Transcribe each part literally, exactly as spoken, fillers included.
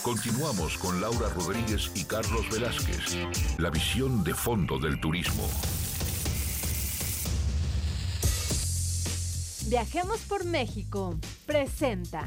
Continuamos con Laura Rodríguez y Carlos Velázquez. La visión de fondo del turismo. Viajemos por México presenta.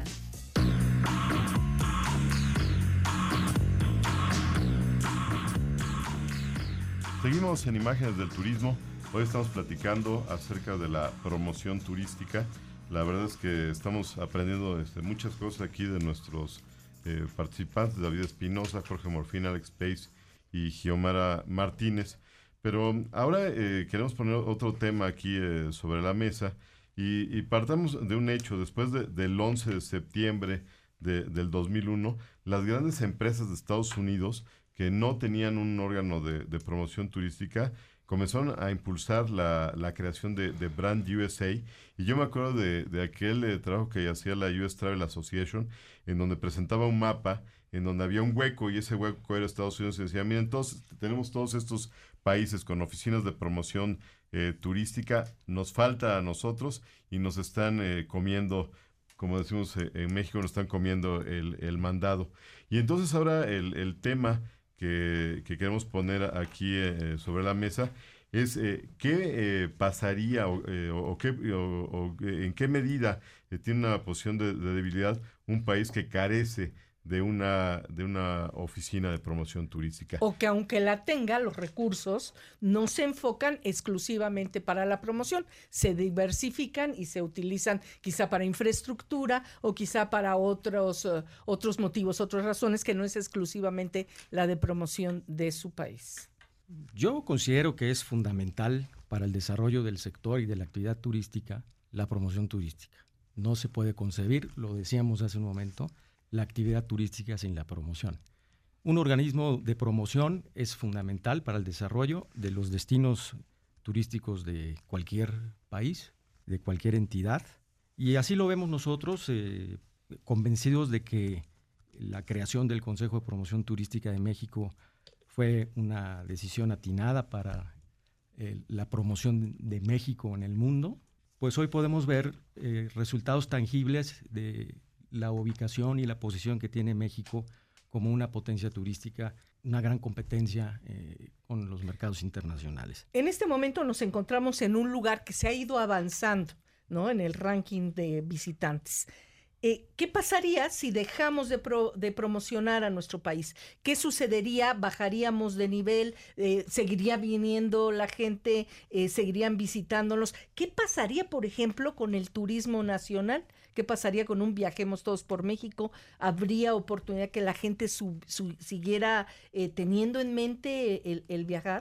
Seguimos en Imágenes del Turismo. Hoy estamos platicando acerca de la promoción turística. La verdad es que estamos aprendiendo este, muchas cosas aquí de nuestros eh, participantes, David Espinosa, Jorge Morfín, Alex Pace y Giomara Martínez. Pero ahora eh, queremos poner otro tema aquí eh, sobre la mesa y, y partamos de un hecho. Después de, del once de septiembre de, del dos mil uno, las grandes empresas de Estados Unidos que no tenían un órgano de, de promoción turística, comenzaron a impulsar la, la creación de, de Brand U S A. Y yo me acuerdo de, de aquel eh, trabajo que hacía la U S Travel Association, en donde presentaba un mapa, en donde había un hueco, y ese hueco era Estados Unidos, y decía, miren, todos, tenemos todos estos países con oficinas de promoción eh, turística, nos falta a nosotros, y nos están eh, comiendo, como decimos eh, en México, nos están comiendo el, el mandado. Y entonces ahora el, el tema Que, que queremos poner aquí eh, sobre la mesa es eh, qué eh, pasaría o, eh, o, qué, o, o en qué medida eh, tiene una posición de, de debilidad un país que carece de una, de una oficina de promoción turística. O que aunque la tenga, los recursos no se enfocan exclusivamente para la promoción, se diversifican y se utilizan quizá para infraestructura o quizá para otros, uh, otros motivos, otras razones que no es exclusivamente la de promoción de su país. Yo considero que es fundamental para el desarrollo del sector y de la actividad turística la promoción turística. No se puede concebir, lo decíamos hace un momento, la actividad turística sin la promoción. Un organismo de promoción es fundamental para el desarrollo de los destinos turísticos de cualquier país, de cualquier entidad, y así lo vemos nosotros, eh, convencidos de que la creación del Consejo de Promoción Turística de México fue una decisión atinada para eh, la promoción de México en el mundo. Pues hoy podemos ver eh, resultados tangibles de la ubicación y la posición que tiene México como una potencia turística, una gran competencia eh, con los mercados internacionales. En este momento nos encontramos en un lugar que se ha ido avanzando, ¿no?, en el ranking de visitantes. Eh, ¿Qué pasaría si dejamos de, pro, de promocionar a nuestro país? ¿Qué sucedería? ¿Bajaríamos de nivel? Eh, ¿Seguiría viniendo la gente? Eh, ¿Seguirían visitándonos? ¿Qué pasaría, por ejemplo, con el turismo nacional? ¿Qué pasaría con un Viajemos Todos por México? ¿Habría oportunidad que la gente su, su, siguiera eh, teniendo en mente el, el viajar?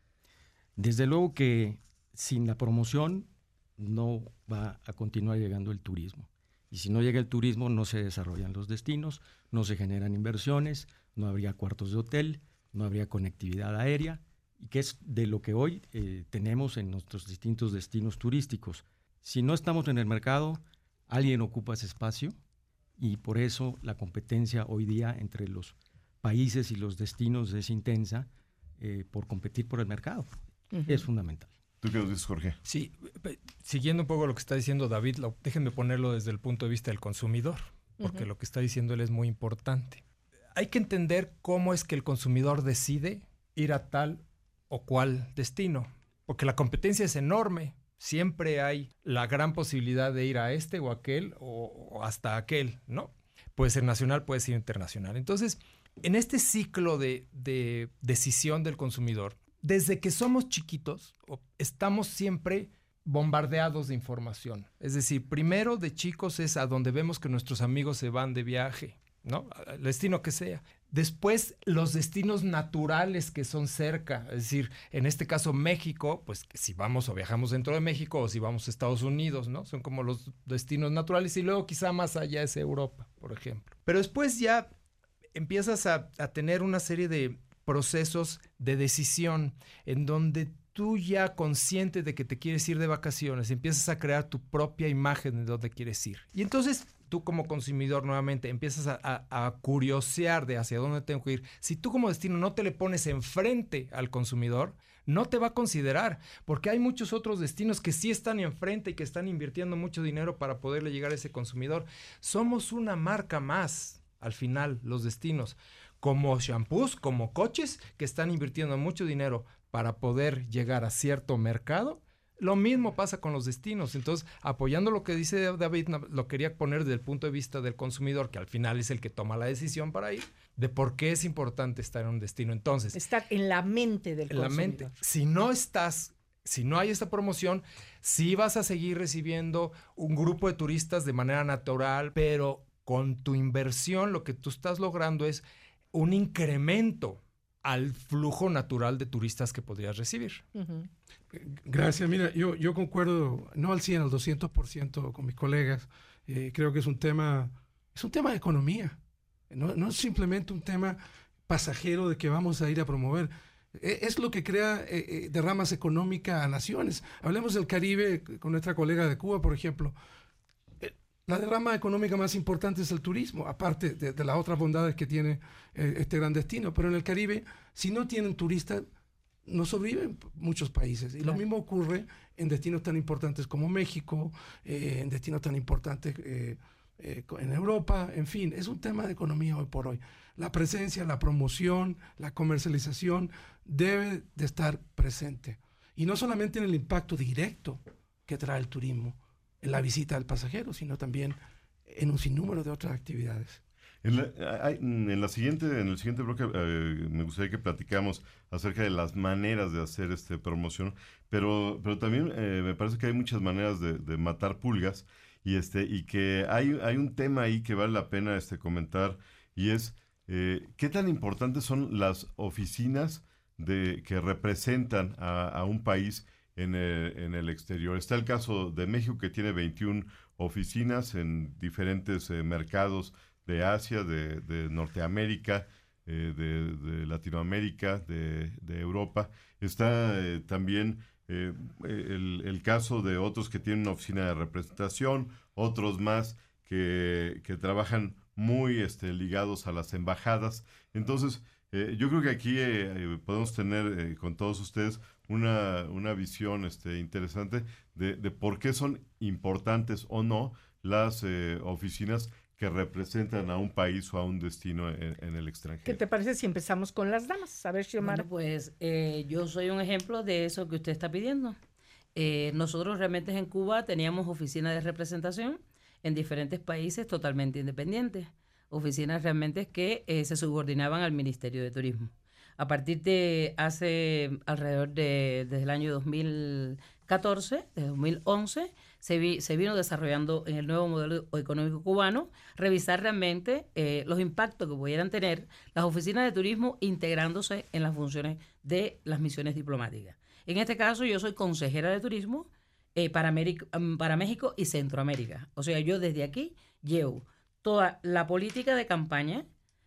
Desde luego que sin la promoción no va a continuar llegando el turismo. Y si no llega el turismo, no se desarrollan los destinos, no se generan inversiones, no habría cuartos de hotel, no habría conectividad aérea, y que es de lo que hoy eh, tenemos en nuestros distintos destinos turísticos. Si no estamos en el mercado, alguien ocupa ese espacio, y por eso la competencia hoy día entre los países y los destinos es intensa eh, por competir por el mercado. Uh-huh. Es fundamental. ¿Tú qué nos dices, Jorge? Sí, siguiendo un poco lo que está diciendo David, lo, déjenme ponerlo desde el punto de vista del consumidor, porque uh-huh. lo que está diciendo él es muy importante. Hay que entender cómo es que el consumidor decide ir a tal o cual destino, porque la competencia es enorme. Siempre hay la gran posibilidad de ir a este o aquel o, o hasta aquel, ¿no? Puede ser nacional, puede ser internacional. Entonces, en este ciclo de, de decisión del consumidor, desde que somos chiquitos, estamos siempre bombardeados de información. Es decir, primero de chicos es a donde vemos que nuestros amigos se van de viaje, ¿no? El destino que sea. Después, los destinos naturales que son cerca. Es decir, en este caso México, pues si vamos o viajamos dentro de México o si vamos a Estados Unidos, ¿no? Son como los destinos naturales y luego quizá más allá es Europa, por ejemplo. Pero después ya empiezas a, a tener una serie de procesos de decisión en donde tú ya consciente de que te quieres ir de vacaciones, empiezas a crear tu propia imagen de dónde quieres ir. Y entonces tú como consumidor nuevamente empiezas a, a, a curiosear de hacia dónde tengo que ir. Si tú como destino no te le pones enfrente al consumidor, no te va a considerar, porque hay muchos otros destinos que sí están enfrente y que están invirtiendo mucho dinero para poderle llegar a ese consumidor. Somos una marca más. al final los destinos, como shampoos, como coches que están invirtiendo mucho dinero para poder llegar a cierto mercado. Lo mismo pasa con los destinos. Entonces, apoyando lo que dice David, lo quería poner desde el punto de vista del consumidor, que al final es el que toma la decisión para ir, de por qué es importante estar en un destino. Entonces, estar en la mente del en consumidor. la mente. Si no estás, si no hay esta promoción, sí vas a seguir recibiendo un grupo de turistas de manera natural, pero con tu inversión lo que tú estás logrando es un incremento al flujo natural de turistas que podrías recibir. Uh-huh. Gracias. Mira, yo, yo concuerdo, no al cien, al doscientos por ciento con mis colegas. Eh, creo que es un tema, es un tema de economía. No, no es simplemente un tema pasajero de que vamos a ir a promover. Eh, es lo que crea eh, eh, derramas económicas a naciones. Hablemos del Caribe con nuestra colega de Cuba, por ejemplo. Eh, la derrama económica más importante es el turismo, aparte de, de las otras bondades que tiene eh, este gran destino. Pero en el Caribe, si no tienen turistas, no sobreviven muchos países. Y claro, lo mismo ocurre en destinos tan importantes como México, eh, en destinos tan importantes eh, eh, en Europa, en fin, es un tema de economía hoy por hoy. La presencia, la promoción, la comercialización debe de estar presente. Y no solamente en el impacto directo que trae el turismo, en la visita al pasajero, sino también en un sinnúmero de otras actividades. En, la, hay, en, la siguiente, en el siguiente bloque eh, me gustaría que platicamos acerca de las maneras de hacer este promoción, pero, pero también eh, me parece que hay muchas maneras de, de matar pulgas y, este, y que hay, hay un tema ahí que vale la pena este, comentar y es eh, qué tan importantes son las oficinas de, que representan a, a un país en el, en el exterior. Está el caso de México, que tiene veintiuna oficinas en diferentes eh, mercados de Asia, de, de Norteamérica, eh, de, de Latinoamérica, de, de Europa. Está eh, también eh, el, el caso de otros que tienen una oficina de representación, otros más que, que trabajan muy este, ligados a las embajadas. Entonces, eh, yo creo que aquí eh, podemos tener eh, con todos ustedes una, una visión este, interesante de, de por qué son importantes o no las eh, oficinas que representan a un país o a un destino en, en el extranjero. ¿Qué te parece si empezamos con las damas? A ver, Xiomara. Bueno, pues eh, yo soy un ejemplo de eso que usted está pidiendo. Eh, nosotros realmente en Cuba teníamos oficinas de representación en diferentes países totalmente independientes, oficinas realmente que eh, se subordinaban al Ministerio de Turismo. A partir de hace alrededor de, desde el año dos mil catorce, desde dos mil once, se, vi, se vino desarrollando en el nuevo modelo económico cubano, revisar realmente eh, los impactos que pudieran tener las oficinas de turismo integrándose en las funciones de las misiones diplomáticas. En este caso, yo soy consejera de turismo eh, para, América, para México y Centroamérica. O sea, yo desde aquí llevo toda la política de campaña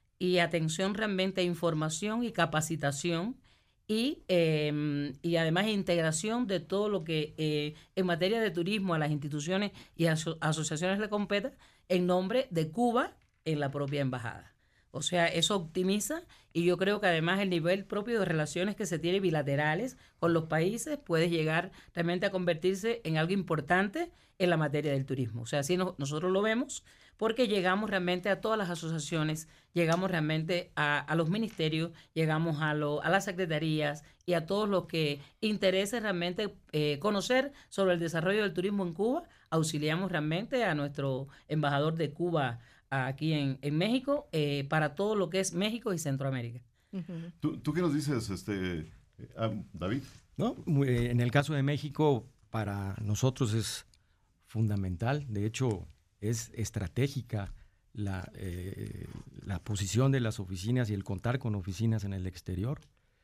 y atención realmente a información y capacitación y, eh, y además integración de todo lo que eh, en materia de turismo a las instituciones y aso- asociaciones le competa en nombre de Cuba en la propia embajada. O sea, eso optimiza y yo creo que además el nivel propio de relaciones que se tiene bilaterales con los países puede llegar realmente a convertirse en algo importante en la materia del turismo. O sea, así no, nosotros lo vemos porque llegamos realmente a todas las asociaciones, llegamos realmente a, a los ministerios, llegamos a, lo, a las secretarías y a todos los que interese realmente eh, conocer sobre el desarrollo del turismo en Cuba. Auxiliamos realmente a nuestro embajador de Cuba aquí en, en México eh, para todo lo que es México y Centroamérica. Uh-huh. ¿Tú, ¿Tú qué nos dices, este, ah, David? ¿No? En el caso de México, para nosotros es fundamental, de hecho es estratégica la, eh, la posición de las oficinas y el contar con oficinas en el exterior.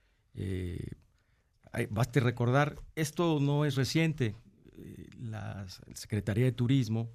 Eh, hay, baste recordar, esto no es reciente, eh, la Secretaría de Turismo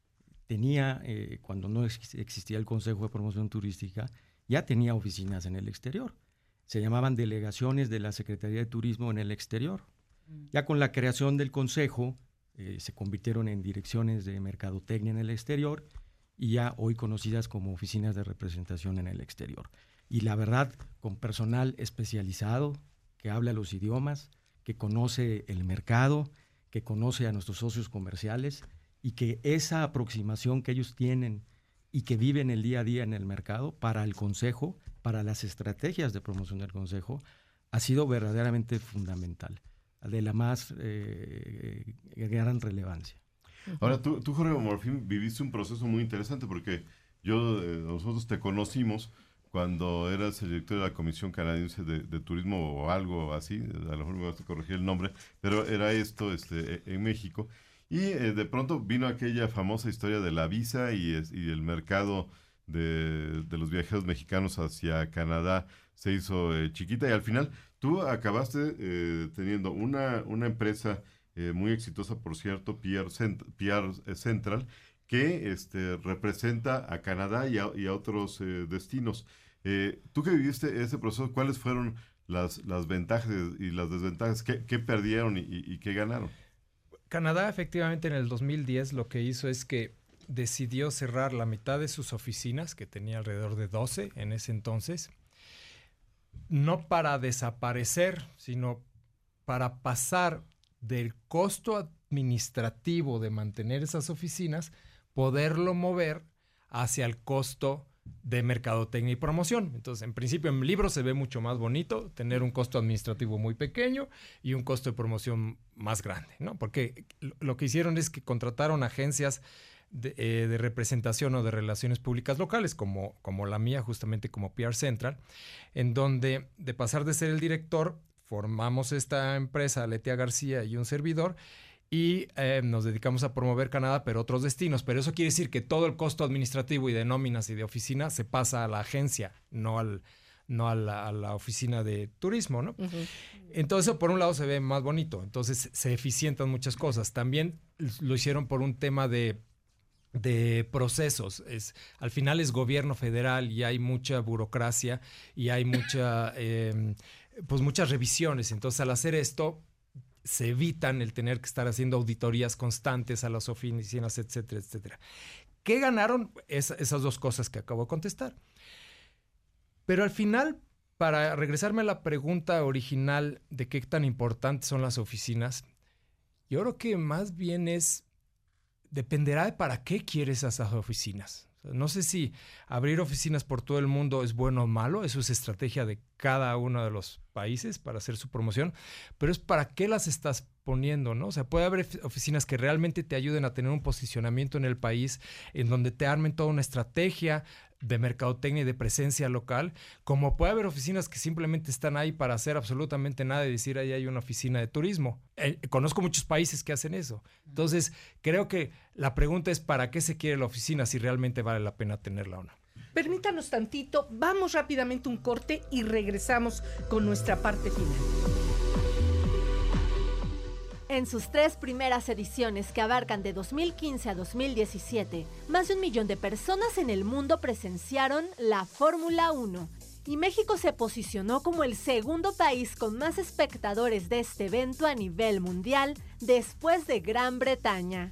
tenía, eh, cuando no ex- existía el Consejo de Promoción Turística, ya tenía oficinas en el exterior. Se llamaban delegaciones de la Secretaría de Turismo en el exterior. Mm. Ya con la creación del Consejo, eh, se convirtieron en direcciones de mercadotecnia en el exterior y ya hoy conocidas como oficinas de representación en el exterior. Y la verdad, con personal especializado, que habla los idiomas, que conoce el mercado, que conoce a nuestros socios comerciales, y que esa aproximación que ellos tienen y que viven el día a día en el mercado para el Consejo, para las estrategias de promoción del Consejo, ha sido verdaderamente fundamental, de la más eh, gran relevancia. Ahora, tú, tú, Jorge Morfín, viviste un proceso muy interesante porque yo, eh, nosotros te conocimos cuando eras el director de la Comisión Canadiense de, de Turismo o algo así, a lo mejor me vas a corregir el nombre, pero era esto este, en México. Y eh, de pronto vino aquella famosa historia de la visa y, es, y el mercado de, de los viajeros mexicanos hacia Canadá se hizo eh, chiquita y al final tú acabaste eh, teniendo una, una empresa eh, muy exitosa, por cierto, P R, Cent- P R Central, que este, representa a Canadá y a, y a otros eh, destinos. Eh, tú que viviste ese proceso, ¿cuáles fueron las, las ventajas y las desventajas? ¿Qué, qué perdieron y, y, y qué ganaron? Canadá, efectivamente, en el dos mil diez lo que hizo es que decidió cerrar la mitad de sus oficinas, que tenía alrededor de doce en ese entonces, no para desaparecer, sino para pasar del costo administrativo de mantener esas oficinas, poderlo mover hacia el costo de mercadotecnia y promoción. Entonces, en principio, en libros se ve mucho más bonito tener un costo administrativo muy pequeño y un costo de promoción más grande, ¿no? Porque lo que hicieron es que contrataron agencias de, eh, de representación o de relaciones públicas locales, como, como la mía, justamente como P R Central, en donde, de pasar de ser el director, formamos esta empresa, Letia García y un servidor, y eh, nos dedicamos a promover Canadá, pero otros destinos. Pero eso quiere decir que todo el costo administrativo y de nóminas y de oficina se pasa a la agencia, no, al, no a, la, a la oficina de turismo, ¿no? Uh-huh. Entonces, por un lado se ve más bonito. Entonces, se eficientan muchas cosas. También lo hicieron por un tema de, de procesos. Es, al final es gobierno federal y hay mucha burocracia y hay mucha, eh, pues muchas revisiones. Entonces, al hacer esto, se evitan el tener que estar haciendo auditorías constantes a las oficinas, etcétera, etcétera. ¿Qué ganaron? Es, esas dos cosas que acabo de contestar. Pero al final, para regresarme a la pregunta original de qué tan importantes son las oficinas, yo creo que más bien es, dependerá de para qué quieres esas oficinas. No sé si abrir oficinas por todo el mundo es bueno o malo, eso es estrategia de cada uno de los países para hacer su promoción, pero es para qué las estás poniendo, ¿no? O sea, puede haber oficinas que realmente te ayuden a tener un posicionamiento en el país, en donde te armen toda una estrategia de mercadotecnia y de presencia local, como puede haber oficinas que simplemente están ahí para hacer absolutamente nada y decir ahí hay una oficina de turismo. Eh, conozco muchos países que hacen eso. Entonces, creo que la pregunta es ¿para qué se quiere la oficina si realmente vale la pena tenerla o no? Permítanos tantito, vamos rápidamente un corte y regresamos con nuestra parte final. En sus tres primeras ediciones, que abarcan de dos mil quince a dos mil diecisiete, más de un millón de personas en el mundo presenciaron la Fórmula uno. Y México se posicionó como el segundo país con más espectadores de este evento a nivel mundial, después de Gran Bretaña.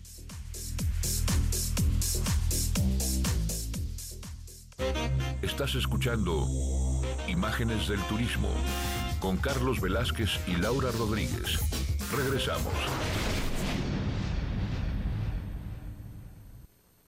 Estás escuchando Imágenes del Turismo con Carlos Velázquez y Laura Rodríguez. Regresamos.